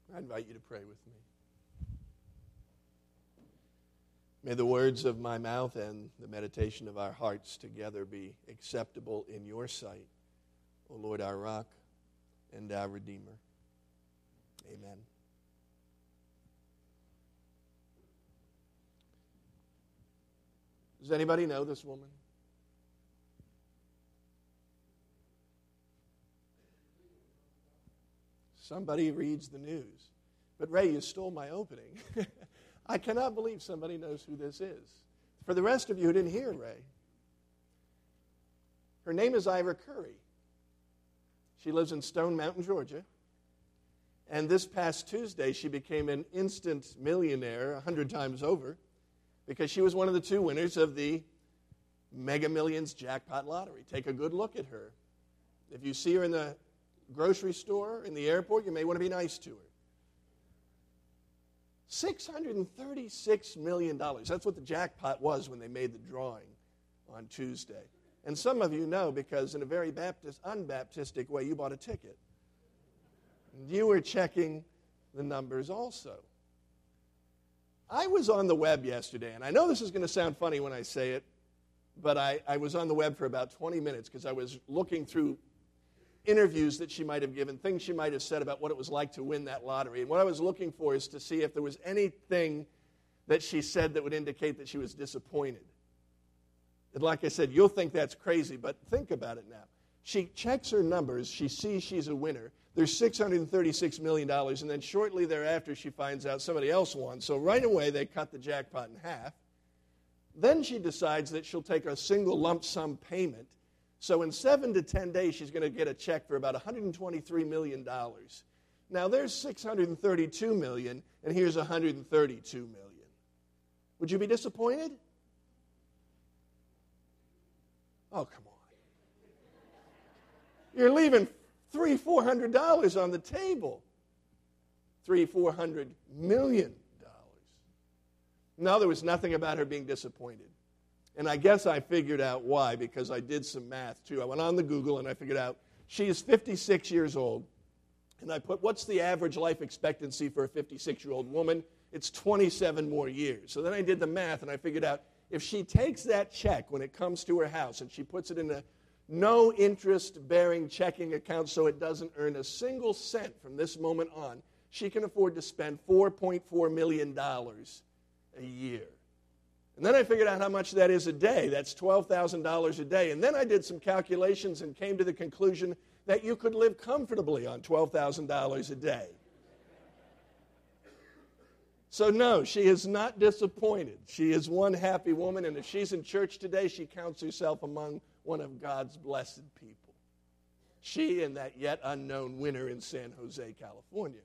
I invite you to pray with me. May the words of my mouth and the meditation of our hearts together be acceptable in your sight, O Lord, our rock and our Redeemer. Amen. Does anybody know this woman? Somebody reads the news. But Ray, you stole my opening. I cannot believe somebody knows who this is. For the rest of you who didn't hear Ray, her name is Ira Curry. She lives in Stone Mountain, Georgia. And this past Tuesday, she became an instant millionaire 100 times over because she was one of the two winners of the Mega Millions jackpot lottery. Take a good look at her. If you see her in the grocery store, in the airport, you may want to be nice to her. $636 million. That's what the jackpot was when they made the drawing on Tuesday. And some of you know because in a very unbaptistic way, you bought a ticket. You were checking the numbers also. I was on the web yesterday, and I know this is going to sound funny when I say it, but I was on the web for about 20 minutes because I was looking through interviews that she might have given, things she might have said about what it was like to win that lottery. And what I was looking for is to see if there was anything that she said that would indicate that she was disappointed. And like I said, you'll think that's crazy, but think about it now. She checks her numbers. She sees she's a winner. There's $636 million, and then shortly thereafter she finds out somebody else won. So right away they cut the jackpot in half. Then she decides that she'll take a single lump sum payment. So in 7 to 10 days, she's going to get a check for about $123 million. Now, there's $632 million, and here's $132 million. Would you be disappointed? Oh, come on. You're leaving $300-400 on the table. $400 million. No, there was nothing about her being disappointed. And I guess I figured out why, because I did some math, too. I went on the Google, and I figured out she is 56 years old. And I put, what's the average life expectancy for a 56-year-old woman? It's 27 more years. So then I did the math, and I figured out if she takes that check when it comes to her house, and she puts it in a no-interest-bearing checking account so it doesn't earn a single cent from this moment on, she can afford to spend $4.4 million a year. And then I figured out how much that is a day. That's $12,000 a day. And then I did some calculations and came to the conclusion that you could live comfortably on $12,000 a day. So no, she is not disappointed. She is one happy woman, and if she's in church today, she counts herself among one of God's blessed people. She and that yet unknown winner in San Jose, California.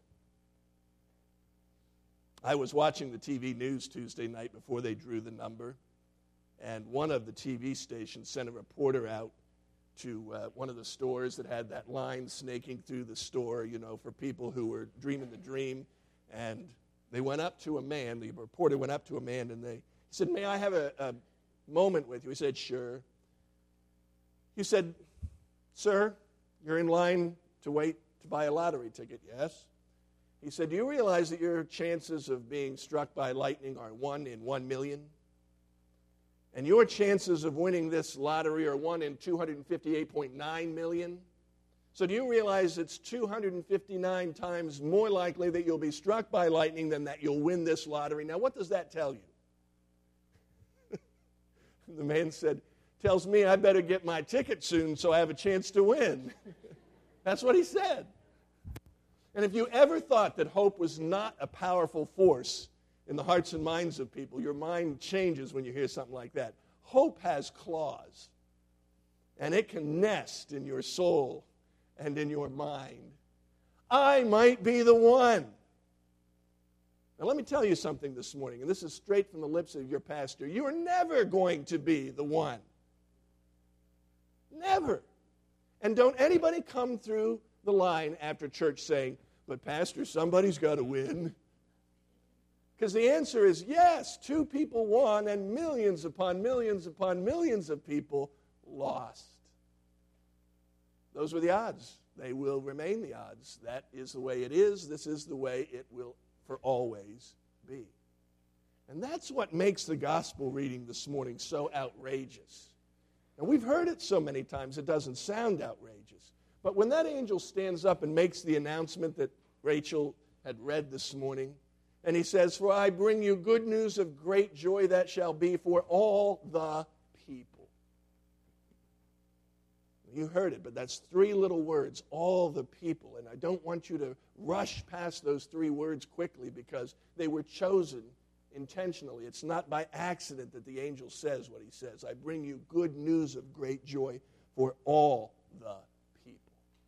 I was watching the TV news Tuesday night before they drew the number, and one of the TV stations sent a reporter out to one of the stores that had that line snaking through the store, you know, for people who were dreaming the dream. And they went up to a man, the reporter went up to a man, and he said, "May I have a moment with you?" He said, "Sure." He said, "Sir, you're in line to wait to buy a lottery ticket." "Yes." He said, "Do you realize that your chances of being struck by lightning are 1 in 1 million? And your chances of winning this lottery are 1 in 258.9 million? So do you realize it's 259 times more likely that you'll be struck by lightning than that you'll win this lottery? Now, what does that tell you?" The man said, "Tells me I better get my ticket soon so I have a chance to win." That's what he said. And if you ever thought that hope was not a powerful force in the hearts and minds of people, your mind changes when you hear something like that. Hope has claws, and it can nest in your soul and in your mind. I might be the one. Now let me tell you something this morning, and this is straight from the lips of your pastor. You are never going to be the one. Never. And don't anybody come through the line after church saying, "But Pastor, somebody's got to win." Because the answer is yes, 2 people won and millions upon millions upon millions of people lost. Those were the odds They will remain the odds. That is the way it is. This is the way it will for always be. And that's what makes the gospel reading this morning so outrageous. And we've heard it so many times it doesn't sound outrageous. But when that angel stands up and makes the announcement that Rachel had read this morning, and he says, "For I bring you good news of great joy that shall be for all the people." You heard it, but that's three little words, all the people. And I don't want you to rush past those three words quickly because they were chosen intentionally. It's not by accident that the angel says what he says. I bring you good news of great joy for all the people.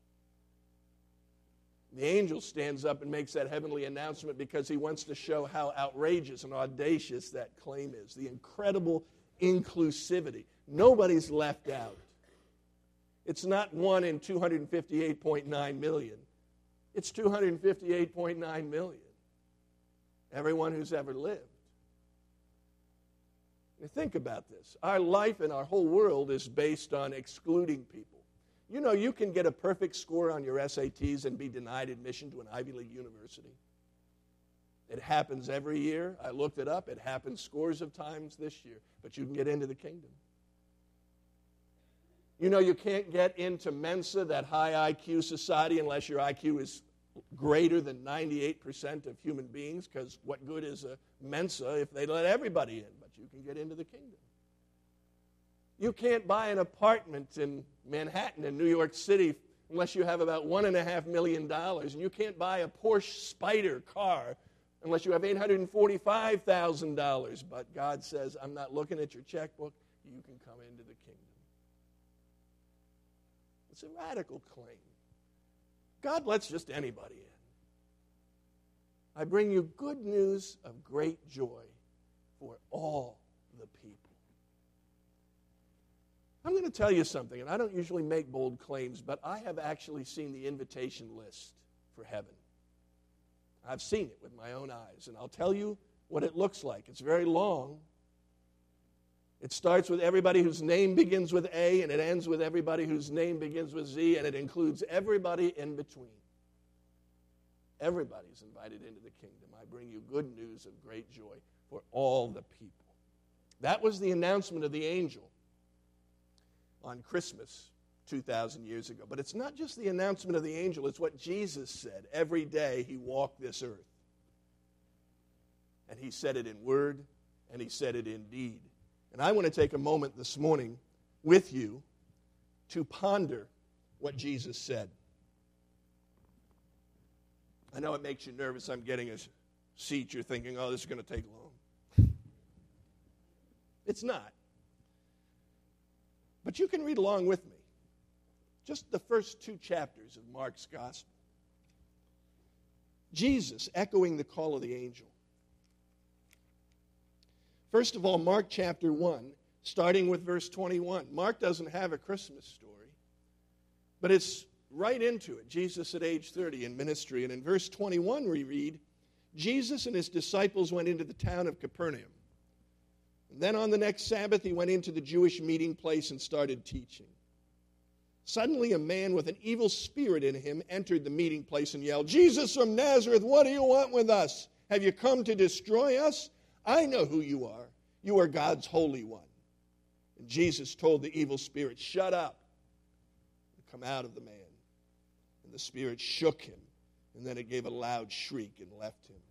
The angel stands up and makes that heavenly announcement because he wants to show how outrageous and audacious that claim is. The incredible inclusivity. Nobody's left out. It's not 1 in 258.9 million. It's 258.9 million. Everyone who's ever lived. Now think about this. Our life and our whole world is based on excluding people. You know, you can get a perfect score on your SATs and be denied admission to an Ivy League university. It happens every year. I looked it up. It happens scores of times this year. But you can get into the kingdom. You know, you can't get into Mensa, that high IQ society, unless your IQ is greater than 98% of human beings, because what good is a Mensa if they let everybody in? But you can get into the kingdom. You can't buy an apartment in Manhattan in New York City unless you have about $1.5 million. And you can't buy a Porsche Spyder car unless you have $845,000. But God says, I'm not looking at your checkbook. You can come into the kingdom. It's a radical claim. God lets just anybody in. I bring you good news of great joy for all the people. I'm going to tell you something, and I don't usually make bold claims, but I have actually seen the invitation list for heaven. I've seen it with my own eyes, and I'll tell you what it looks like. It's very long. It starts with everybody whose name begins with A, and it ends with everybody whose name begins with Z, and it includes everybody in between. Everybody's invited into the kingdom. I bring you good news of great joy for all the people. That was the announcement of the angel on Christmas 2,000 years ago. But it's not just the announcement of the angel, it's what Jesus said every day he walked this earth. And he said it in word, and he said it in deed. And I want to take a moment this morning with you to ponder what Jesus said. I know it makes you nervous. I'm getting a seat. You're thinking, oh, this is going to take long. It's not. But you can read along with me. Just the first 2 chapters of Mark's gospel. Jesus echoing the call of the angel. First of all, Mark chapter 1, starting with verse 21. Mark doesn't have a Christmas story, but it's right into it. Jesus at age 30 in ministry. And in verse 21 we read, Jesus and his disciples went into the town of Capernaum. And then on the next Sabbath he went into the Jewish meeting place and started teaching. Suddenly a man with an evil spirit in him entered the meeting place and yelled, Jesus from Nazareth, what do you want with us? Have you come to destroy us? I know who you are. You are God's Holy One. And Jesus told the evil spirit, shut up and come out of the man. And the spirit shook him, and then it gave a loud shriek and left him.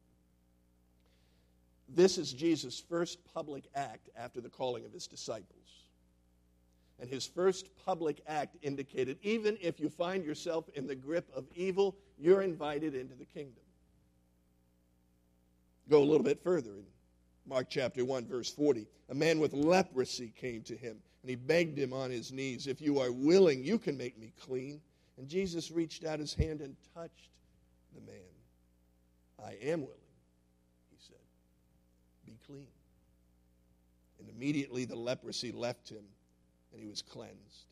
This is Jesus' first public act after the calling of his disciples. And his first public act indicated, even if you find yourself in the grip of evil, you're invited into the kingdom. Go a little bit further in Mark chapter 1, verse 40. A man with leprosy came to him, and he begged him on his knees, if you are willing, you can make me clean. And Jesus reached out his hand and touched the man. I am willing, he said. Be clean. And immediately the leprosy left him, and he was cleansed.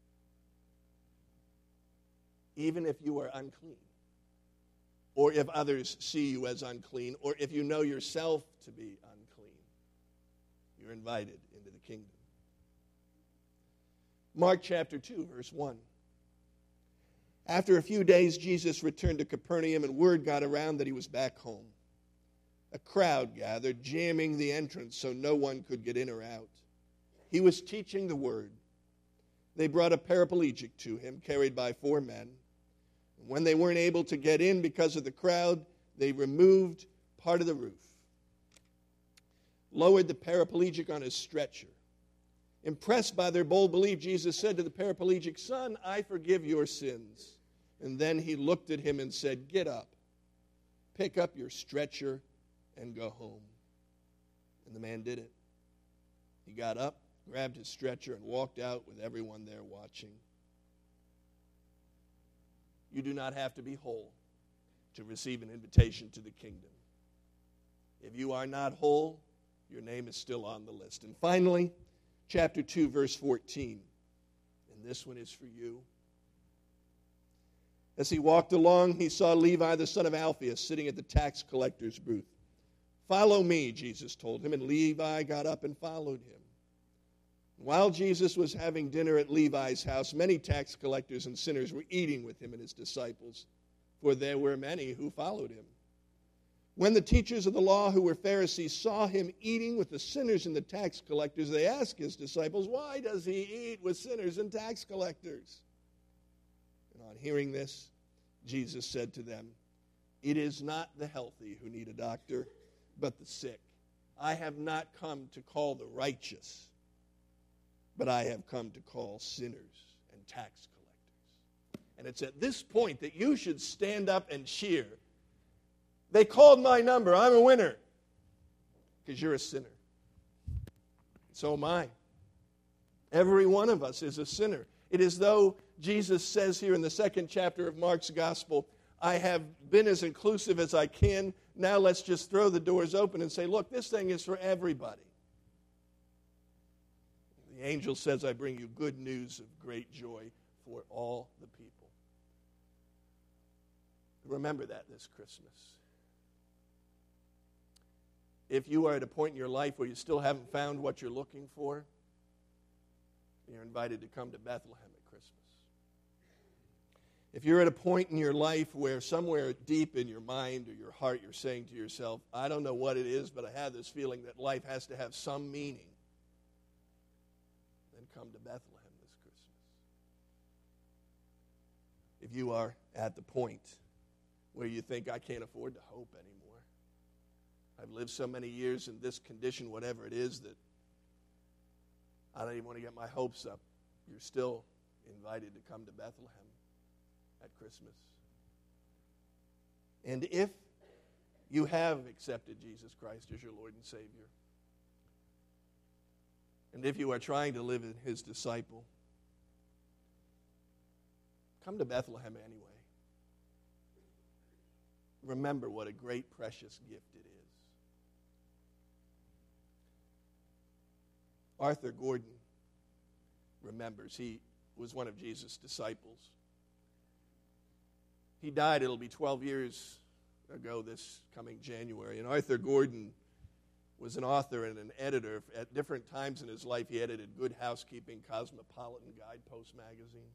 Even if you are unclean, or if others see you as unclean, or if you know yourself to be unclean, you're invited into the kingdom. Mark chapter 2, verse 1. After a few days, Jesus returned to Capernaum, and word got around that he was back home. A crowd gathered, jamming the entrance so no one could get in or out. He was teaching the word. They brought a paraplegic to him, carried by 4 men. And when they weren't able to get in because of the crowd, they removed part of the roof, lowered the paraplegic on his stretcher. Impressed by their bold belief, Jesus said to the paraplegic, "Son, I forgive your sins." And then he looked at him and said, "Get up, pick up your stretcher, and go home." And the man did it. He got up, grabbed his stretcher, and walked out with everyone there watching. You do not have to be whole to receive an invitation to the kingdom. If you are not whole, your name is still on the list. And finally, chapter 2, verse 14. And this one is for you. As he walked along, he saw Levi, the son of Alphaeus, sitting at the tax collector's booth. "Follow me," Jesus told him, and Levi got up and followed him. While Jesus was having dinner at Levi's house, many tax collectors and sinners were eating with him and his disciples, for there were many who followed him. When the teachers of the law, who were Pharisees, saw him eating with the sinners and the tax collectors, they asked his disciples, "Why does he eat with sinners and tax collectors?" And on hearing this, Jesus said to them, "It is not the healthy who need a doctor, but the sick. I have not come to call the righteous, but I have come to call sinners and tax collectors." And it's at this point that you should stand up and cheer. They called my number. I'm a winner. Because you're a sinner. So am I. Every one of us is a sinner. It is though Jesus says here in the 2nd chapter of Mark's gospel, "I have been as inclusive as I can. Now let's just throw the doors open and say, look, this thing is for everybody." The angel says, "I bring you good news of great joy for all the people." Remember that this Christmas. If you are at a point in your life where you still haven't found what you're looking for, you're invited to come to Bethlehem at Christmas. If you're at a point in your life where somewhere deep in your mind or your heart you're saying to yourself, "I don't know what it is, but I have this feeling that life has to have some meaning," then come to Bethlehem this Christmas. If you are at the point where you think, "I can't afford to hope anymore. I've lived so many years in this condition, whatever it is, that I don't even want to get my hopes up," you're still invited to come to Bethlehem at Christmas. And if you have accepted Jesus Christ as your Lord and Savior, and if you are trying to live as his disciple, come to Bethlehem anyway. Remember what a great, precious gift it is. Arthur Gordon remembers. He was one of Jesus' disciples. He died, it'll be 12 years ago this coming January. And Arthur Gordon was an author and an editor. At different times in his life, he edited Good Housekeeping, Cosmopolitan, Guidepost magazine.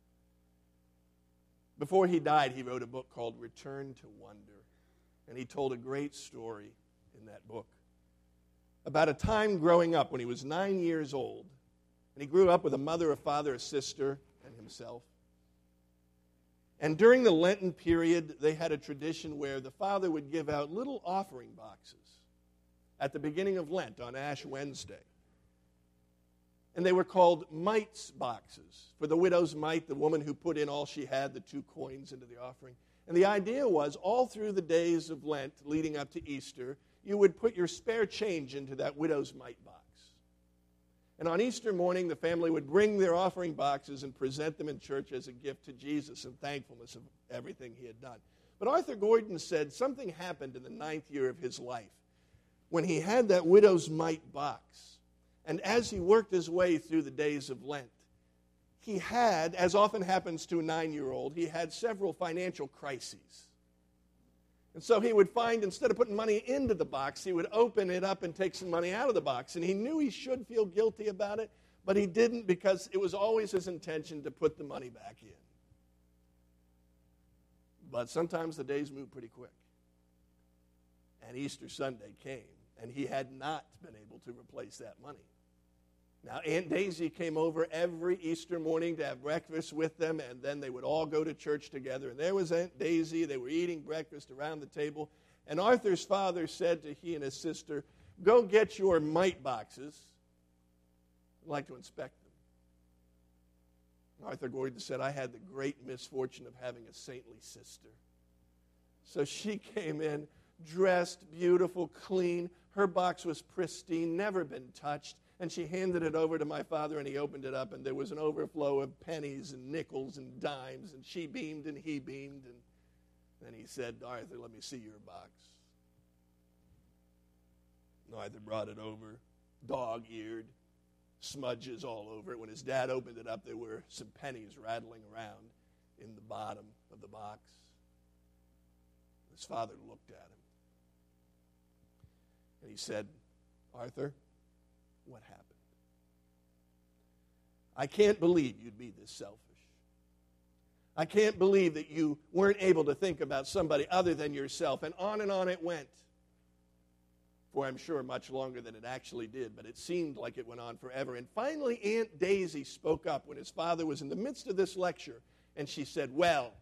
Before he died, he wrote a book called Return to Wonder. And he told a great story in that book about a time growing up when he was 9 years old. And he grew up with a mother, a father, a sister, and himself. And during the Lenten period, they had a tradition where the father would give out little offering boxes at the beginning of Lent on Ash Wednesday. And they were called mites boxes, for the widow's mite, the woman who put in all she had, the 2 coins into the offering. And the idea was, all through the days of Lent leading up to Easter, you would put your spare change into that widow's mite box. And on Easter morning, the family would bring their offering boxes and present them in church as a gift to Jesus in thankfulness of everything he had done. But Arthur Gordon said something happened in the 9th year of his life when he had that widow's mite box. And as he worked his way through the days of Lent, he had, as often happens to a 9-year-old, he had several financial crises. And so he would find, instead of putting money into the box, he would open it up and take some money out of the box. And he knew he should feel guilty about it, but he didn't, because it was always his intention to put the money back in. But sometimes the days move pretty quick. And Easter Sunday came, and he had not been able to replace that money. Now, Aunt Daisy came over every Easter morning to have breakfast with them, and then they would all go to church together. And there was Aunt Daisy. They were eating breakfast around the table. And Arthur's father said to he and his sister, "Go get your mite boxes. I'd like to inspect them." Arthur Gordon said, "I had the great misfortune of having a saintly sister." So she came in, dressed, beautiful, clean. Her box was pristine, never been touched. And she handed it over to my father, and he opened it up, and there was an overflow of pennies and nickels and dimes, and she beamed and he beamed. And then he said, "Arthur, let me see your box." And Arthur brought it over, dog-eared, smudges all over it. When his dad opened it up, there were some pennies rattling around in the bottom of the box. His father looked at him, and he said, "Arthur, what happened? I can't believe you'd be this selfish. I can't believe that you weren't able to think about somebody other than yourself." And on it went. For I'm sure much longer than it actually did, but it seemed like it went on forever. And finally, Aunt Daisy spoke up when his father was in the midst of this lecture, and she said, "Well,"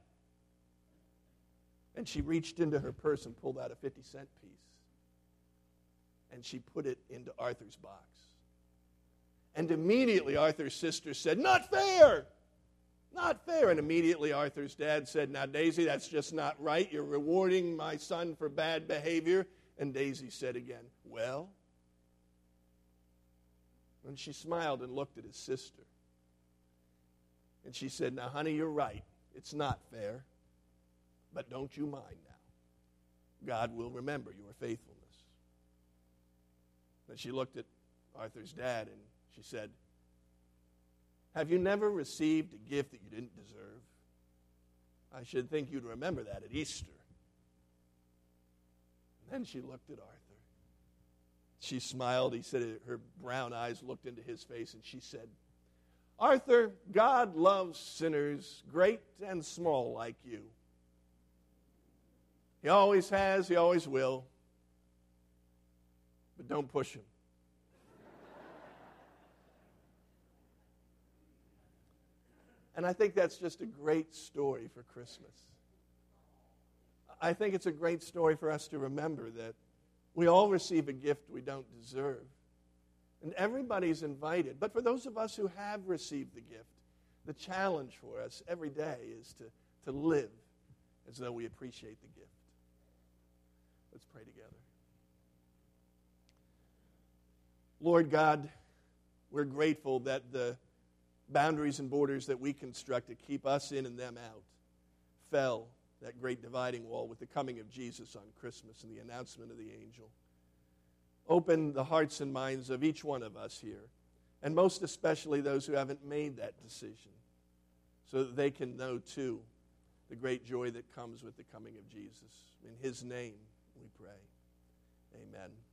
and she reached into her purse and pulled out a 50-cent piece, and she put it into Arthur's box. And immediately Arthur's sister said, "Not fair! Not fair!" And immediately Arthur's dad said, "Now, Daisy, that's just not right. You're rewarding my son for bad behavior." And Daisy said again, "Well?" And she smiled and looked at his sister. And she said, "Now, honey, you're right. It's not fair. But don't you mind now. God will remember your faithfulness." Then she looked at Arthur's dad and she said, "Have you never received a gift that you didn't deserve? I should think you'd remember that at Easter." And then she looked at Arthur. She smiled. He said her brown eyes looked into his face, and she said, "Arthur, God loves sinners, great and small like you. He always has, he always will. But don't push him." And I think that's just a great story for Christmas. I think it's a great story for us to remember that we all receive a gift we don't deserve. And everybody's invited. But for those of us who have received the gift, the challenge for us every day is to live as though we appreciate the gift. Let's pray together. Lord God, we're grateful that the boundaries and borders that we construct to keep us in and them out fell, that great dividing wall, with the coming of Jesus on Christmas and the announcement of the angel. Open the hearts and minds of each one of us here, and most especially those who haven't made that decision, so that they can know too the great joy that comes with the coming of Jesus. In his name we pray. Amen.